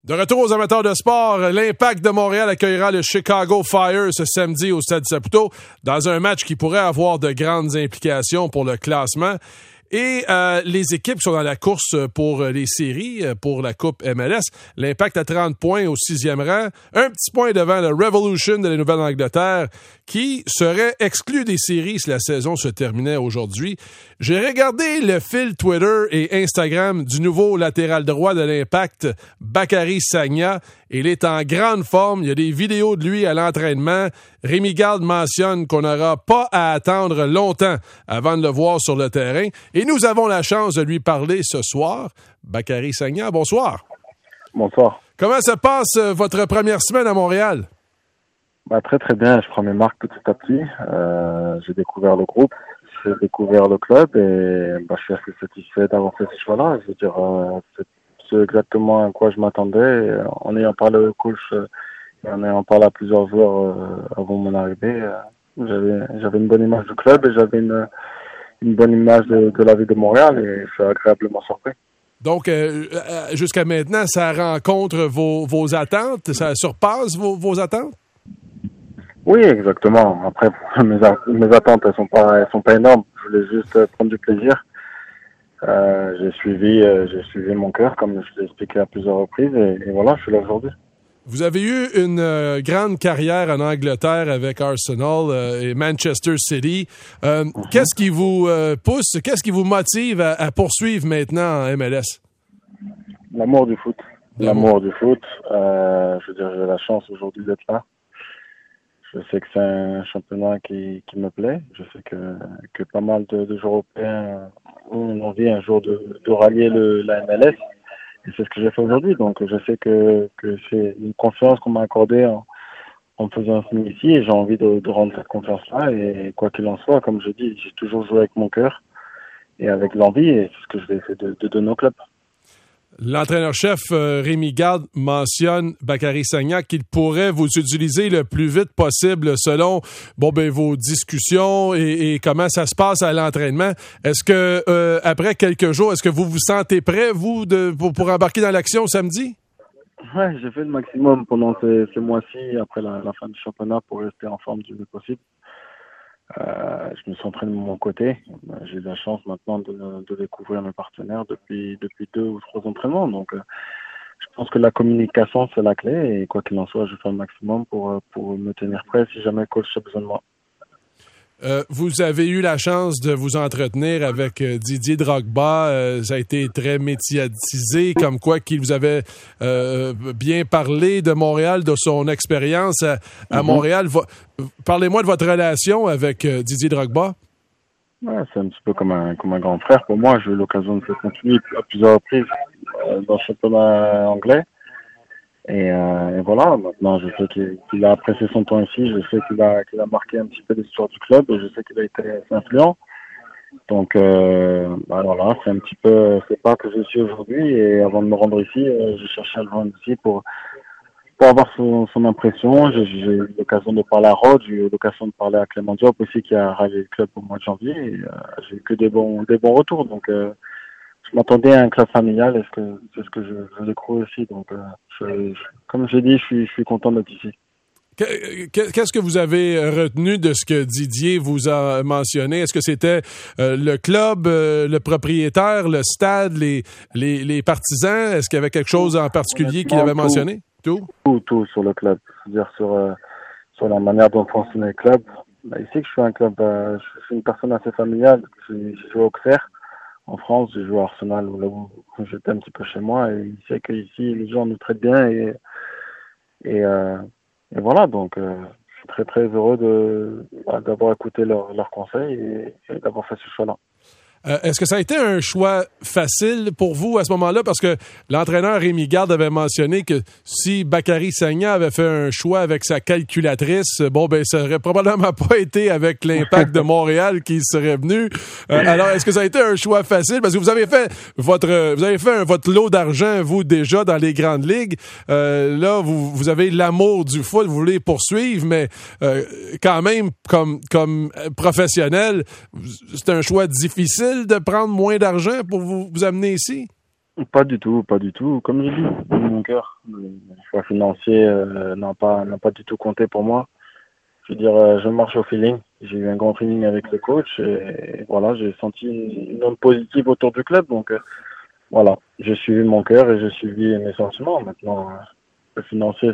De retour aux amateurs de sport, l'Impact de Montréal accueillera le Chicago Fire ce samedi au Stade Saputo dans un match qui pourrait avoir de grandes implications pour le classement. Et les équipes qui sont dans la course pour les séries, pour la Coupe MLS, l'Impact à 30 points au 6e rang, un petit point devant le Revolution de la Nouvelle-Angleterre qui serait exclu des séries si la saison se terminait aujourd'hui. J'ai regardé le fil Twitter et Instagram du nouveau latéral droit de l'Impact, Bakary Sagna. Il est en grande forme. Il y a des vidéos de lui à l'entraînement. Rémi Garde mentionne qu'on n'aura pas à attendre longtemps avant de le voir sur le terrain. Et nous avons la chance de lui parler ce soir. Bakary Sagna, bonsoir. Bonsoir. Comment se passe votre première semaine à Montréal? Très très bien, je prends mes marques petit à petit. J'ai découvert le groupe, j'ai découvert le club et je suis assez satisfait d'avoir fait ce choix-là. Je veux dire, c'est exactement à quoi je m'attendais. En ayant parlé au coach et en ayant parlé à plusieurs joueurs avant mon arrivée, j'avais une bonne image du club et j'avais une bonne image de la ville de Montréal et je suis agréablement surpris. Donc, jusqu'à maintenant, ça rencontre vos attentes? Ça surpasse vos attentes? Oui, exactement. Après, mes attentes, elles sont pas énormes. Je voulais juste prendre du plaisir. J'ai suivi mon cœur, comme je l'ai expliqué à plusieurs reprises, et voilà, je suis là aujourd'hui. Vous avez eu une grande carrière en Angleterre avec Arsenal et Manchester City. Qu'est-ce qui vous pousse, qu'est-ce qui vous motive à poursuivre maintenant en MLS? L'amour du foot. L'amour du foot. Je veux dire, j'ai la chance aujourd'hui d'être là. Je sais que c'est un championnat qui me plaît. Je sais que pas mal de joueurs européens ont envie un jour de rallier la MLS. Et c'est ce que j'ai fait aujourd'hui. Donc, je sais que c'est une confiance qu'on m'a accordée en me faisant signer ici. Et j'ai envie de rendre cette confiance-là. Et quoi qu'il en soit, comme je dis, j'ai toujours joué avec mon cœur et avec l'envie. Et c'est ce que je vais essayer de donner au club. L'entraîneur-chef Rémi Garde mentionne, Bakary Sagna, qu'il pourrait vous utiliser le plus vite possible selon vos discussions et comment ça se passe à l'entraînement. Est-ce que après quelques jours, est-ce que vous vous sentez prêt, vous, pour embarquer dans l'action samedi? Ouais, j'ai fait le maximum pendant ces mois-ci après la fin du championnat pour rester en forme du mieux possible. Je me suis entraîné de mon côté. J'ai la chance maintenant de découvrir mes partenaires depuis 2 ou 3 entraînements. Donc, je pense que la communication, c'est la clé. Et quoi qu'il en soit, je fais le maximum pour me tenir prêt si jamais le coach a besoin de moi. Vous avez eu la chance de vous entretenir avec Didier Drogba. Ça a été très médiatisé, comme quoi qu'il vous avait bien parlé de Montréal, de son expérience à Montréal. Parlez-moi de votre relation avec Didier Drogba. Ouais, c'est un petit peu comme un grand frère pour moi. J'ai eu l'occasion de faire continuer à plusieurs reprises dans le championnat anglais. Et voilà, maintenant je sais qu'il a apprécié son temps ici, je sais qu'il a marqué un petit peu l'histoire du club et je sais qu'il a été assez influent. Donc voilà, c'est un petit peu c'est pas que je suis aujourd'hui et avant de me rendre ici, je cherchais à le rendre ici pour avoir son impression. J'ai eu l'occasion de parler à Rod, j'ai eu l'occasion de parler à Clément Diop aussi qui a rallié le club au mois de janvier et j'ai eu que des bons retours. Donc je m'attendais à un club familial et c'est ce que je découvre aussi. Donc, comme je dis, je suis content d'être ici. Qu'est-ce que vous avez retenu de ce que Didier vous a mentionné? Est-ce que c'était le club, le propriétaire, le stade, les partisans? Est-ce qu'il y avait quelque chose en particulier qu'il avait mentionné? Tout sur le club. C'est-à-dire sur la manière dont fonctionne le club. Ici, je suis un club, je suis une personne assez familiale. J'ai joué au Auxerre. En France, j'ai joué à Arsenal où j'étais un petit peu chez moi et il sait qu'ici, les gens nous traitent bien et voilà. Donc, je suis très, très heureux d'avoir écouté leurs conseils et d'avoir fait ce choix-là. Est-ce que ça a été un choix facile pour vous à ce moment-là? Parce que l'entraîneur Rémi Garde avait mentionné que si Bakary Sagna avait fait un choix avec sa calculatrice, ça aurait probablement pas été avec l'Impact de Montréal qui serait venu. Alors, est-ce que ça a été un choix facile? Parce que vous avez fait votre lot d'argent, vous, déjà, dans les grandes ligues. Là, vous avez l'amour du foot, vous voulez poursuivre, mais quand même, comme professionnel, c'est un choix difficile de prendre moins d'argent pour vous amener ici? Pas du tout, pas du tout. Comme je dis, mon cœur, le choix financier n'a pas du tout compté pour moi. Je veux dire, je marche au feeling. J'ai eu un grand feeling avec le coach et voilà, j'ai senti une onde positive autour du club. Donc voilà, j'ai suivi mon cœur et j'ai suivi mes sentiments. Maintenant, le financier,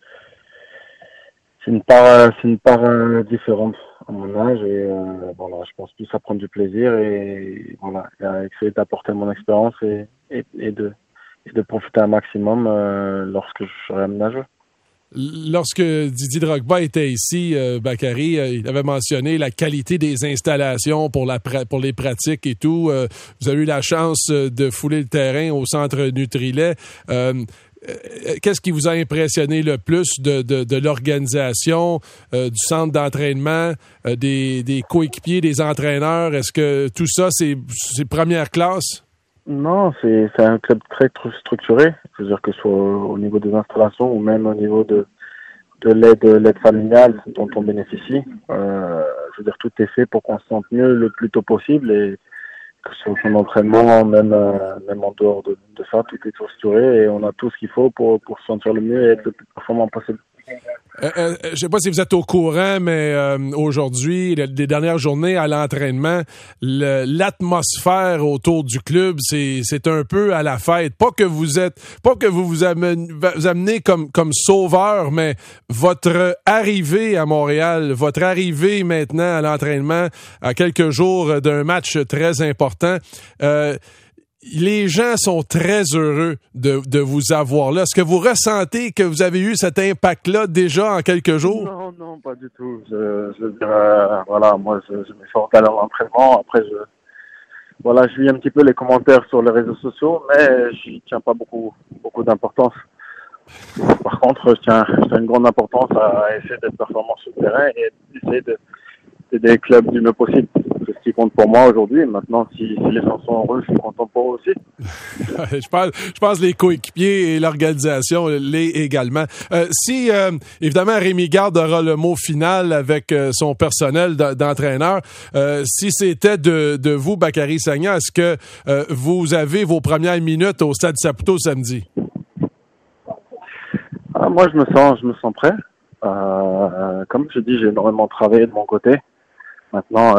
c'est une part différente à mon âge et voilà, je pense plus à prendre du plaisir et voilà, et à essayer d'apporter mon expérience et de profiter un maximum lorsque je serai amené à jouer. Lorsque Didier Drogba était ici, Bakary, il avait mentionné la qualité des installations pour les pratiques et tout. Vous avez eu la chance de fouler le terrain au centre Nutrilet. Qu'est-ce qui vous a impressionné le plus de l'organisation, du centre d'entraînement, des coéquipiers, des entraîneurs? Est-ce que tout ça, c'est première classe? Non, c'est un club très structuré. Je veux dire que ce soit au niveau des installations ou même au niveau de l'aide familiale dont on bénéficie. Je veux dire, tout est fait pour qu'on se sente mieux le plus tôt possible et que ce soit son entraînement, même en dehors de ça, tout est structuré et on a tout ce qu'il faut pour se sentir le mieux et être le plus performant possible. Je sais pas si vous êtes au courant, mais aujourd'hui, les dernières journées à l'entraînement, l'atmosphère autour du club, c'est un peu à la fête. Pas que vous amenez comme sauveur, mais votre arrivée à Montréal, votre arrivée maintenant à l'entraînement, à quelques jours d'un match très important. Les gens sont très heureux de vous avoir là. Est-ce que vous ressentez que vous avez eu cet impact-là déjà en quelques jours? Non, pas du tout. Je veux dire, voilà, moi, je m'efforce d'aller à l'entraînement. Après, je lis un petit peu les commentaires sur les réseaux sociaux, mais je tiens pas beaucoup d'importance. Par contre, je tiens une grande importance à essayer d'être performant sur le terrain et essayer d'aider les clubs du mieux possible. C'est ce qui compte pour moi aujourd'hui. Maintenant, si les gens sont heureux, je suis content pour eux aussi. je pense les coéquipiers et l'organisation l'est également. Si, évidemment, Rémi Garde aura le mot final avec son personnel d'entraîneur, si c'était de vous, Bakary Sagna, est-ce que vous avez vos premières minutes au Stade Saputo samedi? Moi, je me sens prêt. Comme je dis, j'ai énormément travaillé de mon côté. Maintenant,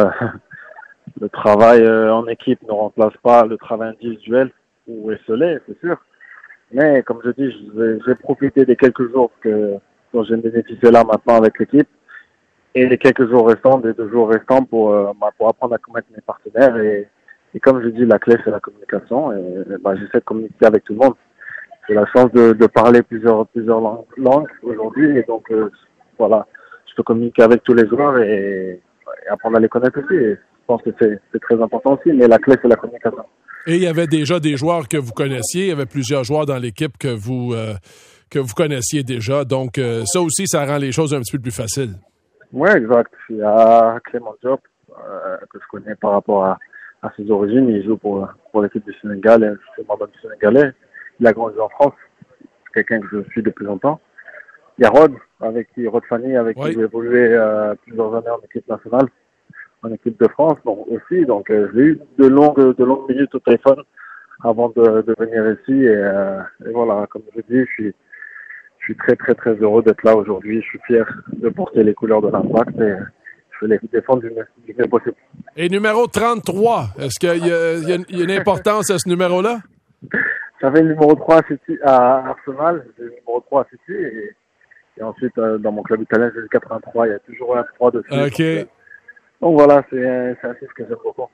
le travail en équipe ne remplace pas le travail individuel ou esselé, c'est sûr. Mais comme je dis, j'ai profité des quelques jours dont j'ai bénéficié là maintenant avec l'équipe et les quelques jours restants, des 2 jours restants pour apprendre à connaître mes partenaires. Et comme je dis, la clé, c'est la communication. Et j'essaie de communiquer avec tout le monde. J'ai la chance de parler plusieurs langues aujourd'hui. Et donc, voilà, je peux communiquer avec tous les joueurs et apprendre à les connaître aussi. Et je pense que c'est très important aussi, mais la clé, c'est la communication. Et il y avait déjà des joueurs que vous connaissiez. Il y avait plusieurs joueurs dans l'équipe que vous connaissiez déjà. Donc, ça aussi, ça rend les choses un petit peu plus faciles. Oui, exact. Il y a Clément Diop, que je connais par rapport à ses origines. Il joue pour l'équipe du Sénégal et je suis membre du Sénégalais. Il a grandi en France. C'est quelqu'un que je suis depuis longtemps. Il y a Rod Fanny, avec qui j'ai évolué plusieurs années en équipe nationale, en équipe de France, donc aussi. Donc j'ai eu de longues minutes au téléphone avant de venir ici. Et voilà, comme je dis, je suis très très très heureux d'être là aujourd'hui. Je suis fier de porter les couleurs de l'Impact et je vais les défendre du mieux possible. Et numéro 33, est-ce qu'il y a une importance à ce numéro-là? J'avais le numéro 3 à Arsenal, j'ai le numéro 3 à City et ensuite dans mon club italien j'ai le 83, il y a toujours un 3 dessus. OK. Donc voilà, c'est un chiffre que j'aime beaucoup.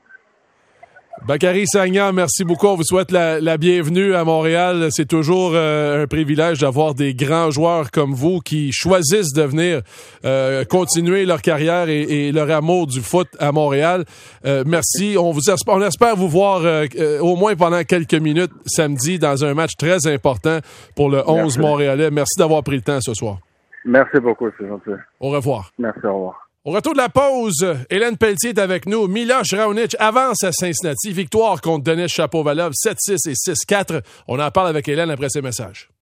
Bakary Sagna, merci beaucoup. On vous souhaite la bienvenue à Montréal. C'est toujours un privilège d'avoir des grands joueurs comme vous qui choisissent de venir continuer leur carrière et leur amour du foot à Montréal. Merci. On espère vous voir au moins pendant quelques minutes samedi dans un match très important pour le 11 montréalais. Merci d'avoir pris le temps ce soir. Merci beaucoup, c'est gentil. Au revoir. Merci, au revoir. Au retour de la pause, Hélène Pelletier est avec nous. Miloš Raonic avance à Cincinnati. Victoire contre Denis Shapovalov, 7-6 et 6-4. On en parle avec Hélène après ces messages.